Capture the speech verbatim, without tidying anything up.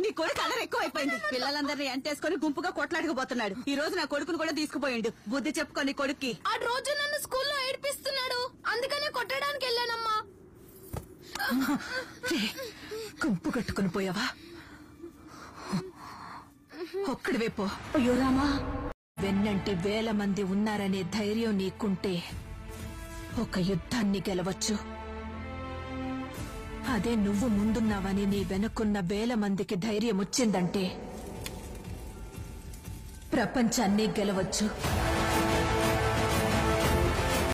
నీ కొడుకు అల్లరి ఎక్కువైపోయింది. పిల్లలందరినీ అంటేసుకుని గుంపుగా కొట్లాడుకుపోతున్నాడు. ఈ రోజు నా కొడుకును కూడా తీసుకుపోయిండు. బుద్ధి చెప్పుకో నీ కొడుక్కి. ఆ రోజు నన్ను స్కూల్లో ఏడిపిస్తున్నాడు, అందుకనే కొట్టడానికి వెళ్ళానమ్మా. గుంపు కట్టుకుని పోయావా? ఒక్కడివే పో. అయ్యో రామా, వెన్నంటి వేల మంది ఉన్నారనే ధైర్యం నీకుంటే ఒక యుద్ధాన్ని గెలవచ్చు. అదే నువ్వు ముందున్నావని నీ వెనుకున్న వేల మందికి ధైర్యం వచ్చిందంటే ప్రపంచాన్ని గెలవచ్చు.